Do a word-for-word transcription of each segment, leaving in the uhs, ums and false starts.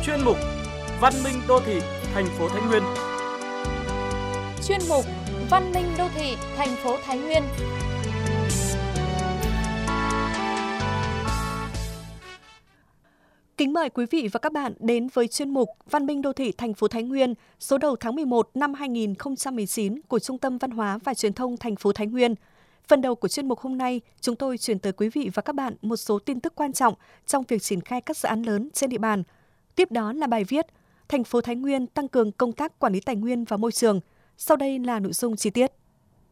chuyên mục Văn minh đô thị thành phố Thái Nguyên. Chuyên mục Văn minh đô thị thành phố Thái Nguyên. Kính mời quý vị và các bạn đến với chuyên mục Văn minh đô thị thành phố Thái Nguyên số đầu tháng mười một năm hai nghìn không trăm mười chín của Trung tâm Văn hóa và Truyền thông thành phố Thái Nguyên. Phần đầu của chuyên mục hôm nay, chúng tôi chuyển tới quý vị và các bạn một số tin tức quan trọng trong việc triển khai các dự án lớn trên địa bàn. Tiếp đó là bài viết Thành phố Thái Nguyên tăng cường công tác quản lý tài nguyên và môi trường. Sau đây là nội dung chi tiết.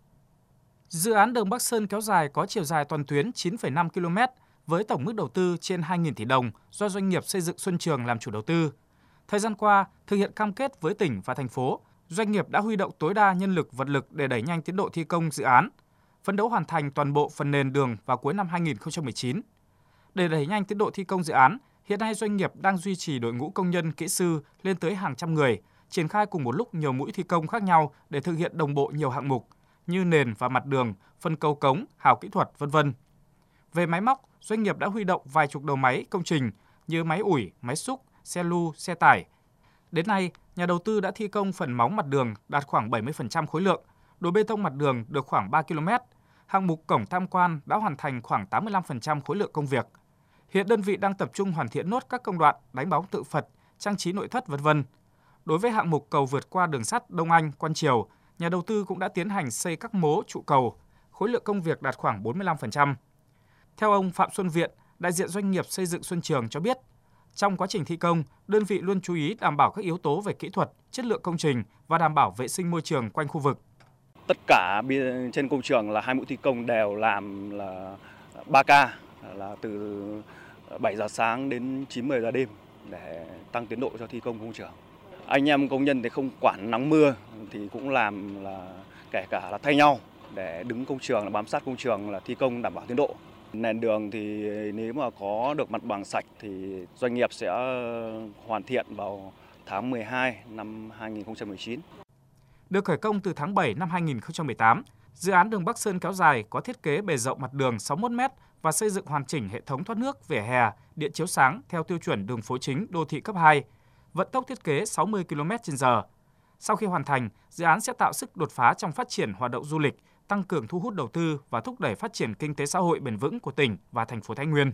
Dự án đường Bắc Sơn kéo dài có chiều dài toàn tuyến chín phẩy năm ki lô mét với tổng mức đầu tư trên hai nghìn tỷ đồng do doanh nghiệp xây dựng Xuân Trường làm chủ đầu tư. Thời gian qua, thực hiện cam kết với tỉnh và thành phố, doanh nghiệp đã huy động tối đa nhân lực vật lực để đẩy nhanh tiến độ thi công dự án, phấn đấu hoàn thành toàn bộ phần nền đường vào cuối năm hai nghìn không trăm mười chín. Để đẩy nhanh tiến độ thi công dự án, hiện nay doanh nghiệp đang duy trì đội ngũ công nhân, kỹ sư lên tới hàng trăm người, triển khai cùng một lúc nhiều mũi thi công khác nhau để thực hiện đồng bộ nhiều hạng mục như nền và mặt đường, phân cầu cống, hào kỹ thuật, vân vân. Về máy móc, doanh nghiệp đã huy động vài chục đầu máy công trình như máy ủi, máy xúc, xe lu, xe tải. Đến nay, nhà đầu tư đã thi công phần móng mặt đường đạt khoảng bảy mươi phần trăm khối lượng, đổ bê tông mặt đường được khoảng ba ki lô mét. Hạng mục cổng tham quan đã hoàn thành khoảng tám mươi lăm phần trăm khối lượng công việc. Hiện đơn vị đang tập trung hoàn thiện nốt các công đoạn đánh bóng tự Phật, trang trí nội thất vân vân. Đối với hạng mục cầu vượt qua đường sắt Đông Anh, Quan Triều, nhà đầu tư cũng đã tiến hành xây các mố trụ cầu, khối lượng công việc đạt khoảng bốn mươi lăm phần trăm. Theo ông Phạm Xuân Viện, đại diện doanh nghiệp xây dựng Xuân Trường cho biết, trong quá trình thi công, đơn vị luôn chú ý đảm bảo các yếu tố về kỹ thuật, chất lượng công trình và đảm bảo vệ sinh môi trường quanh khu vực. Tất cả trên công trường là hai mũi thi công đều làm là ba ca, là từ bảy giờ sáng đến chín mười giờ đêm để tăng tiến độ cho thi công công trường. Anh em công nhân thì không quản nắng mưa thì cũng làm là kể cả là thay nhau để đứng công trường, là bám sát công trường là thi công đảm bảo tiến độ. Nền đường thì nếu mà có được mặt bằng sạch thì doanh nghiệp sẽ hoàn thiện vào tháng mười hai năm hai nghìn không trăm mười chín. Được khởi công từ tháng bảy năm hai nghìn không trăm mười tám, dự án đường Bắc Sơn kéo dài có thiết kế bề rộng mặt đường sáu mươi mốt mét và xây dựng hoàn chỉnh hệ thống thoát nước, vỉa hè, điện chiếu sáng theo tiêu chuẩn đường phố chính đô thị cấp hai, vận tốc thiết kế sáu mươi ki lô mét trên giờ. Sau khi hoàn thành, dự án sẽ tạo sức đột phá trong phát triển hoạt động du lịch, tăng cường thu hút đầu tư và thúc đẩy phát triển kinh tế xã hội bền vững của tỉnh và thành phố Thái Nguyên.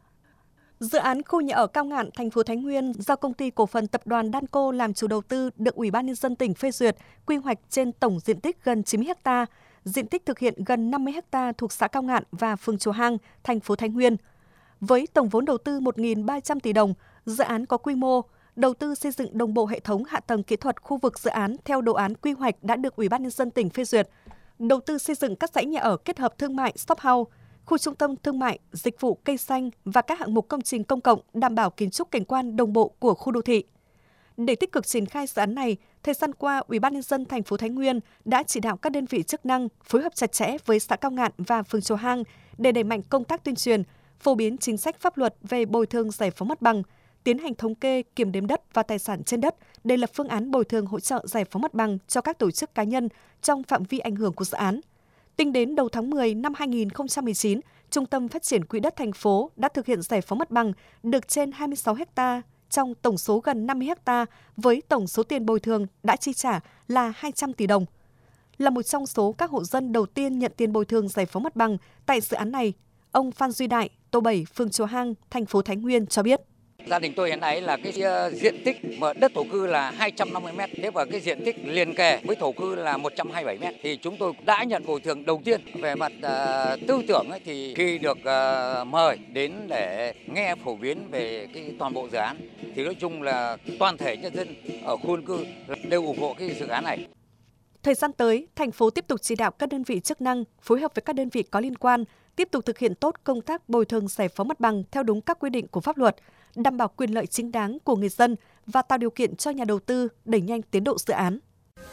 Dự án khu nhà ở Cao Ngạn, thành phố Thái Nguyên do Công ty Cổ phần Tập đoàn Danco làm chủ đầu tư được Ủy ban Nhân dân tỉnh phê duyệt, quy hoạch trên tổng diện tích gần chín mươi héc ta, diện tích thực hiện gần năm mươi héc ta thuộc xã Cao Ngạn và phường Chùa Hang, thành phố Thái Nguyên. Với tổng vốn đầu tư một nghìn ba trăm tỷ đồng, dự án có quy mô đầu tư xây dựng đồng bộ hệ thống hạ tầng kỹ thuật khu vực dự án theo đồ án quy hoạch đã được Ủy ban Nhân dân tỉnh phê duyệt, đầu tư xây dựng các dãy nhà ở kết hợp thương mại shop house, khu trung tâm thương mại, dịch vụ cây xanh và các hạng mục công trình công cộng đảm bảo kiến trúc cảnh quan đồng bộ của khu đô thị. Để tích cực triển khai dự án này, thời gian qua, Ủy ban Nhân dân thành phố Thái Nguyên đã chỉ đạo các đơn vị chức năng phối hợp chặt chẽ với xã Cao Ngạn và phường Chùa Hang để đẩy mạnh công tác tuyên truyền, phổ biến chính sách pháp luật về bồi thường giải phóng mặt bằng, tiến hành thống kê, kiểm đếm đất và tài sản trên đất để lập phương án bồi thường hỗ trợ giải phóng mặt bằng cho các tổ chức cá nhân trong phạm vi ảnh hưởng của dự án. Tính đến đầu tháng mười năm hai nghìn không trăm mười chín, Trung tâm Phát triển Quỹ đất thành phố đã thực hiện giải phóng mặt bằng được trên hai mươi sáu héc ta trong tổng số gần năm mươi héc ta với tổng số tiền bồi thường đã chi trả là hai trăm tỷ đồng. Là một trong số các hộ dân đầu tiên nhận tiền bồi thường giải phóng mặt bằng tại dự án này, ông Phan Duy Đại, tổ bảy, phường Chùa Hang, thành phố Thái Nguyên cho biết. Gia đình tôi hiện nay là cái diện tích mà đất thổ cư là hai trăm năm mươi mét, thế và cái diện tích liền kề với thổ cư là một trăm hai mươi bảy mét. Thì chúng tôi đã nhận bồi thường đầu tiên. Về mặt uh, tư tưởng ấy, thì khi được uh, mời đến để nghe phổ biến về cái toàn bộ dự án, thì nói chung là toàn thể nhân dân ở khu dân cư đều ủng hộ cái dự án này. Thời gian tới, thành phố tiếp tục chỉ đạo các đơn vị chức năng phối hợp với các đơn vị có liên quan tiếp tục thực hiện tốt công tác bồi thường giải phóng mặt bằng theo đúng các quy định của pháp luật, đảm bảo quyền lợi chính đáng của người dân và tạo điều kiện cho nhà đầu tư đẩy nhanh tiến độ dự án.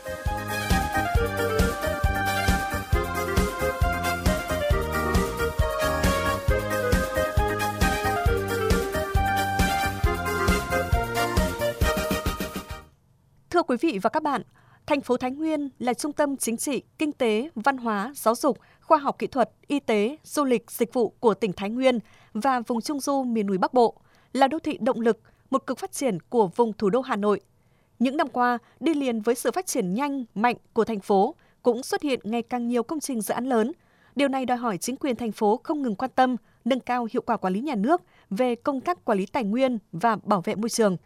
Thưa quý vị và các bạn, thành phố Thái Nguyên là trung tâm chính trị, kinh tế, văn hóa, giáo dục, khoa học kỹ thuật, y tế, du lịch, dịch vụ của tỉnh Thái Nguyên và vùng Trung du miền núi Bắc Bộ, là đô thị động lực, một cực phát triển của vùng thủ đô Hà Nội. Những năm qua, đi liền với sự phát triển nhanh, mạnh của thành phố, cũng xuất hiện ngày càng nhiều công trình dự án lớn. Điều này đòi hỏi chính quyền thành phố không ngừng quan tâm, nâng cao hiệu quả quản lý nhà nước về công tác quản lý tài nguyên và bảo vệ môi trường.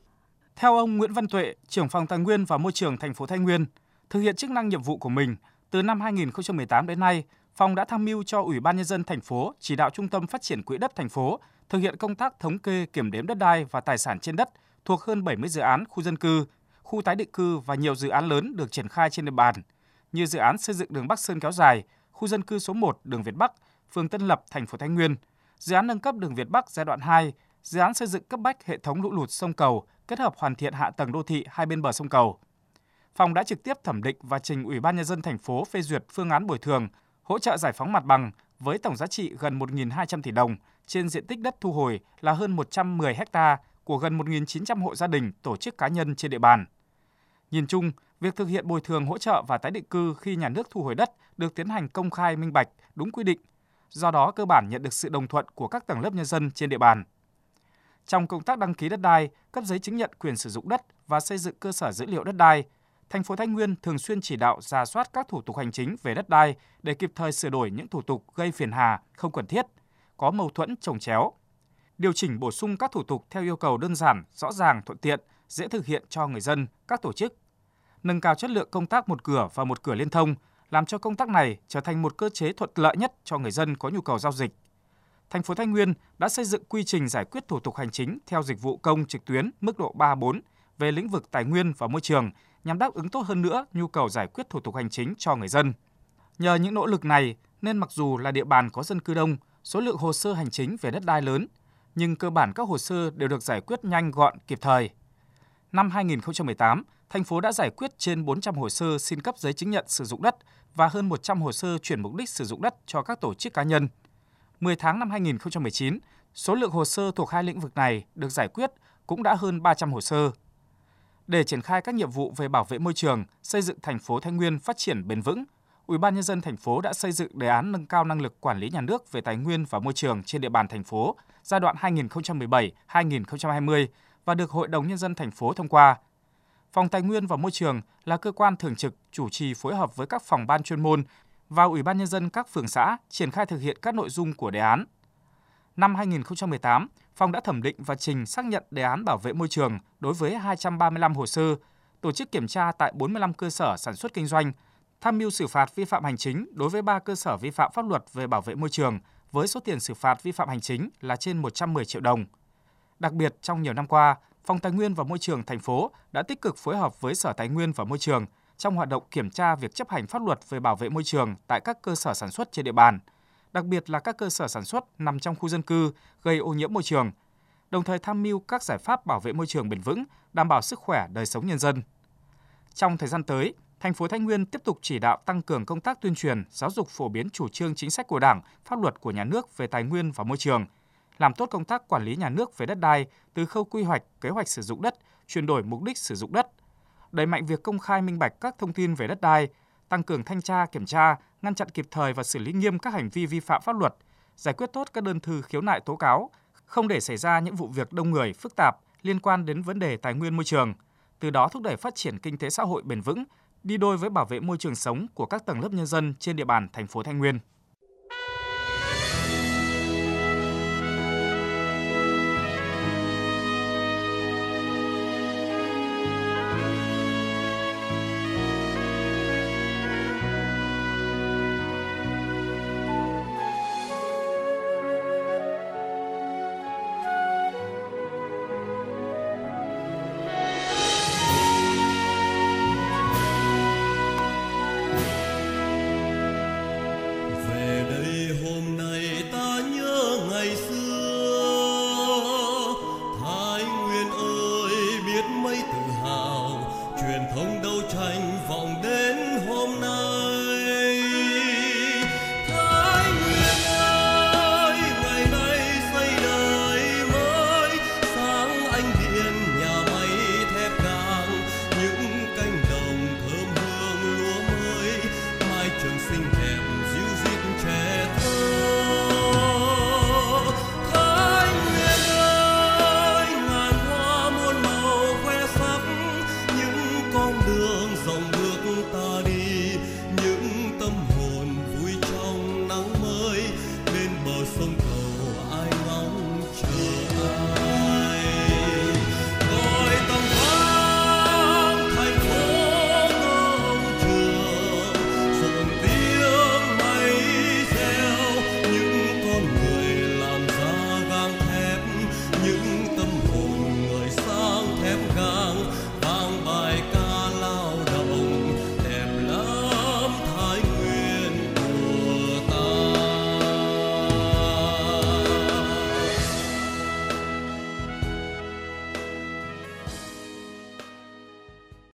Theo ông Nguyễn Văn Tuệ, trưởng phòng Tài nguyên và Môi trường thành phố Thái Nguyên, thực hiện chức năng nhiệm vụ của mình, từ năm hai nghìn không trăm mười tám đến nay, phòng đã tham mưu cho Ủy ban Nhân dân thành phố chỉ đạo Trung tâm Phát triển Quỹ đất thành phố thực hiện công tác thống kê kiểm đếm đất đai và tài sản trên đất thuộc hơn bảy mươi dự án khu dân cư, khu tái định cư và nhiều dự án lớn được triển khai trên địa bàn, như dự án xây dựng đường Bắc Sơn kéo dài, khu dân cư số một đường Việt Bắc, phường Tân Lập, thành phố Thái Nguyên, dự án nâng cấp đường Việt Bắc giai đoạn hai, dự án xây dựng cấp bách hệ thống lũ lụt sông cầu, kết hợp hoàn thiện hạ tầng đô thị hai bên bờ sông cầu. Phòng đã trực tiếp thẩm định và trình Ủy ban Nhân dân thành phố phê duyệt phương án bồi thường, hỗ trợ giải phóng mặt bằng với tổng giá trị gần một nghìn hai trăm tỷ đồng trên diện tích đất thu hồi là hơn một trăm mười ha của gần một nghìn chín trăm hộ gia đình, tổ chức cá nhân trên địa bàn. Nhìn chung, việc thực hiện bồi thường hỗ trợ và tái định cư khi nhà nước thu hồi đất được tiến hành công khai minh bạch, đúng quy định. Do đó, cơ bản nhận được sự đồng thuận của các tầng lớp nhân dân trên địa bàn. Trong công tác đăng ký đất đai, cấp giấy chứng nhận quyền sử dụng đất và xây dựng cơ sở dữ liệu đất đai, thành phố Thái Nguyên thường xuyên chỉ đạo rà soát các thủ tục hành chính về đất đai để kịp thời sửa đổi những thủ tục gây phiền hà, không cần thiết, có mâu thuẫn chồng chéo, điều chỉnh bổ sung các thủ tục theo yêu cầu đơn giản, rõ ràng, thuận tiện, dễ thực hiện cho người dân, các tổ chức, nâng cao chất lượng công tác một cửa và một cửa liên thông, làm cho công tác này trở thành một cơ chế thuận lợi nhất cho người dân có nhu cầu giao dịch. Thành phố Thái Nguyên đã xây dựng quy trình giải quyết thủ tục hành chính theo dịch vụ công trực tuyến mức độ ba bốn về lĩnh vực tài nguyên và môi trường nhằm đáp ứng tốt hơn nữa nhu cầu giải quyết thủ tục hành chính cho người dân. Nhờ những nỗ lực này nên mặc dù là địa bàn có dân cư đông, số lượng hồ sơ hành chính về đất đai lớn, nhưng cơ bản các hồ sơ đều được giải quyết nhanh gọn kịp thời. Năm hai nghìn không trăm mười tám, thành phố đã giải quyết trên bốn trăm hồ sơ xin cấp giấy chứng nhận sử dụng đất và hơn một trăm hồ sơ chuyển mục đích sử dụng đất cho các tổ chức cá nhân. mười tháng năm hai nghìn không trăm mười chín, số lượng hồ sơ thuộc hai lĩnh vực này được giải quyết cũng đã hơn ba trăm hồ sơ. Để triển khai các nhiệm vụ về bảo vệ môi trường, xây dựng thành phố Thái Nguyên phát triển bền vững, Ủy ban Nhân dân thành phố đã xây dựng đề án nâng cao năng lực quản lý nhà nước về tài nguyên và môi trường trên địa bàn thành phố giai đoạn hai nghìn không trăm mười bảy đến hai nghìn không trăm hai mươi và được Hội đồng Nhân dân thành phố thông qua. Phòng Tài nguyên và Môi trường là cơ quan thường trực chủ trì phối hợp với các phòng ban chuyên môn và Ủy ban Nhân dân các phường xã triển khai thực hiện các nội dung của đề án. Năm hai nghìn không trăm mười tám, Phòng đã thẩm định và trình xác nhận đề án bảo vệ môi trường đối với hai trăm ba mươi lăm hồ sơ, tổ chức kiểm tra tại bốn mươi lăm cơ sở sản xuất kinh doanh, tham mưu xử phạt vi phạm hành chính đối với ba cơ sở vi phạm pháp luật về bảo vệ môi trường với số tiền xử phạt vi phạm hành chính là trên một trăm mười triệu đồng. Đặc biệt, trong nhiều năm qua, Phòng Tài nguyên và Môi trường thành phố đã tích cực phối hợp với Sở Tài nguyên và Môi trường trong hoạt động kiểm tra việc chấp hành pháp luật về bảo vệ môi trường tại các cơ sở sản xuất trên địa bàn, đặc biệt là các cơ sở sản xuất nằm trong khu dân cư gây ô nhiễm môi trường, đồng thời tham mưu các giải pháp bảo vệ môi trường bền vững, đảm bảo sức khỏe đời sống nhân dân. Trong thời gian tới, thành phố Thái Nguyên tiếp tục chỉ đạo tăng cường công tác tuyên truyền, giáo dục phổ biến chủ trương chính sách của Đảng, pháp luật của nhà nước về tài nguyên và môi trường, làm tốt công tác quản lý nhà nước về đất đai từ khâu quy hoạch, kế hoạch sử dụng đất, chuyển đổi mục đích sử dụng đất, đẩy mạnh việc công khai minh bạch các thông tin về đất đai, tăng cường thanh tra, kiểm tra, ngăn chặn kịp thời và xử lý nghiêm các hành vi vi phạm pháp luật, giải quyết tốt các đơn thư khiếu nại tố cáo, không để xảy ra những vụ việc đông người, phức tạp liên quan đến vấn đề tài nguyên môi trường, từ đó thúc đẩy phát triển kinh tế xã hội bền vững, đi đôi với bảo vệ môi trường sống của các tầng lớp nhân dân trên địa bàn thành phố Thái Nguyên.